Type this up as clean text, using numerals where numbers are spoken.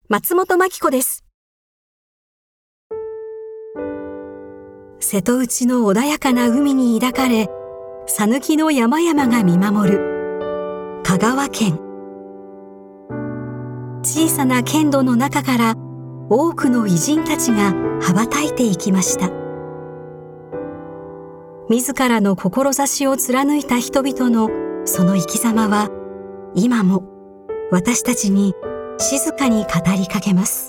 松本真希子です。瀬戸内の穏やかな海に抱かれ、讃岐の山々が見守る香川県。小さな県土の中から多くの偉人たちが羽ばたいていきました。自らの志を貫いた人々のその生き様は今も私たちに静かに語りかけます。